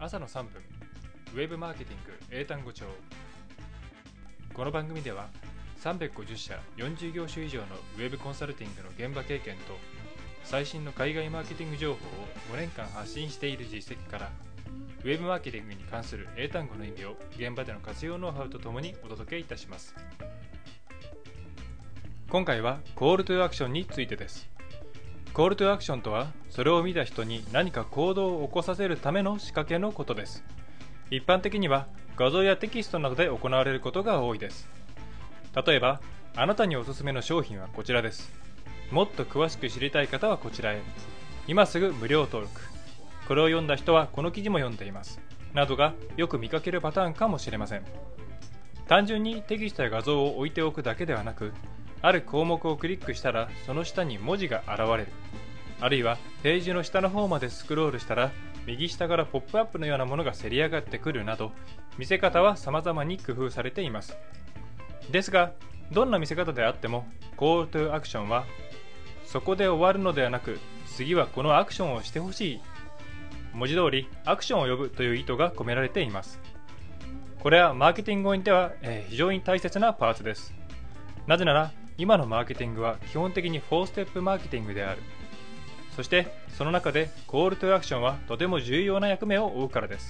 朝の3分ウェブマーケティング英単語帳。この番組では350社40業種以上のウェブコンサルティングの現場経験と最新の海外マーケティング情報を5年間発信している実績からウェブマーケティングに関する英単語の意味を現場での活用ノウハウとともにお届けいたします。今回はコールトゥアクションについてです。コールトゥアクションとは、それを見た人に何か行動を起こさせるための仕掛けのことです。一般的には画像やテキストなどで行われることが多いです。例えば、あなたにおすすめの商品はこちらです。もっと詳しく知りたい方はこちらへ。今すぐ無料登録。これを読んだ人はこの記事も読んでいます。などがよく見かけるパターンかもしれません。単純にテキストや画像を置いておくだけではなく、ある項目をクリックしたらその下に文字が現れる。あるいはページの下の方までスクロールしたら右下からポップアップのようなものがせり上がってくるなど、見せ方は様々に工夫されています。ですが、どんな見せ方であってもコールトゥアクションはそこで終わるのではなく、次はこのアクションをしてほしい、文字通りアクションを呼ぶという意図が込められています。これはマーケティングにおいては非常に大切なパーツです。なぜなら今のマーケティングは基本的に4ステップマーケティングである。そしてその中でコールトゥアクションはとても重要な役目を負うからです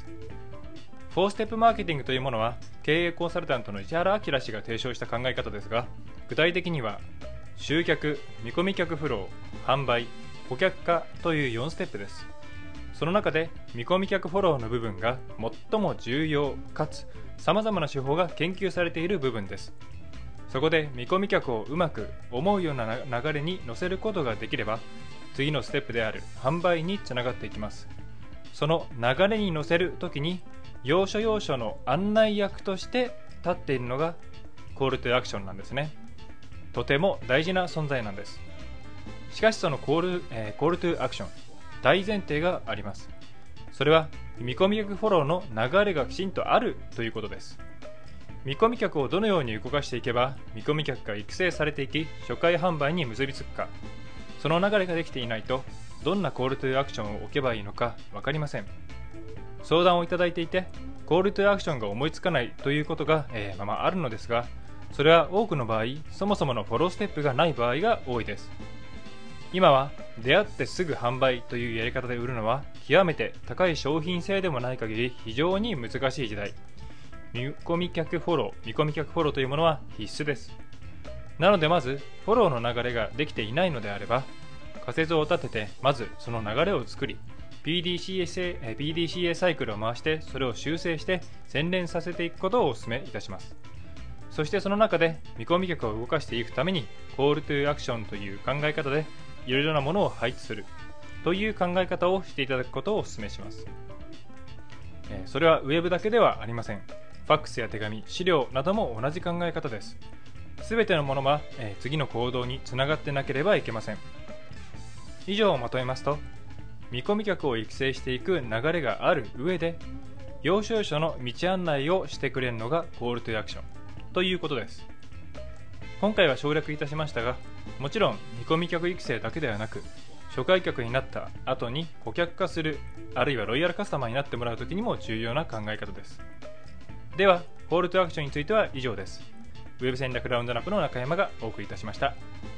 。4ステップマーケティングというものは経営コンサルタントの石原明氏が提唱した考え方ですが、具体的には集客、見込み客フロー、販売、顧客化という4ステップです。その中で見込み客フォローの部分が最も重要かつ様々な手法が研究されている部分です。そこで見込み客をうまく思うような流れに乗せることができれば、次のステップである販売につながっていきます。その流れに乗せるときに要所要所の案内役として立っているのがコールトゥアクションなんですね。とても大事な存在なんです。しかしそのコールトゥアクション、大前提があります。それは見込み客フォローの流れがきちんとあるということです。見込み客をどのように動かしていけば見込み客が育成されていき初回販売に結びつくか、その流れができていないとどんなコールトゥアクションを置けばいいのか分かりません。相談をいただいていてコールトゥアクションが思いつかないということが、あるのですが、それは多くの場合そもそものフォローステップがない場合が多いです。今は出会ってすぐ販売というやり方で売るのは極めて高い商品性でもない限り非常に難しい時代。見込み客フォローというものは必須です。なのでまずフォローの流れができていないのであれば、仮説を立ててまずその流れを作り PDCA サイクルを回してそれを修正して洗練させていくことをお勧めいたします。そしてその中で見込み客を動かしていくためにコールトゥアクションという考え方でいろいろなものを配置するという考え方をしていただくことをお勧めします。それはウェブだけではありません。ファックスや手紙、資料なども同じ考え方です。すべてのものは、次の行動につながってなければいけません。以上をまとめますと、見込み客を育成していく流れがある上で、要所要所の道案内をしてくれるのがコールトゥアクションということです。今回は省略いたしましたが、もちろん見込み客育成だけではなく、初回客になった後に顧客化する、あるいはロイヤルカスタマーになってもらうときにも重要な考え方です。では、コールトゥアクションについては以上です。ウェブ戦略ラウンドナップの中山がお送りいたしました。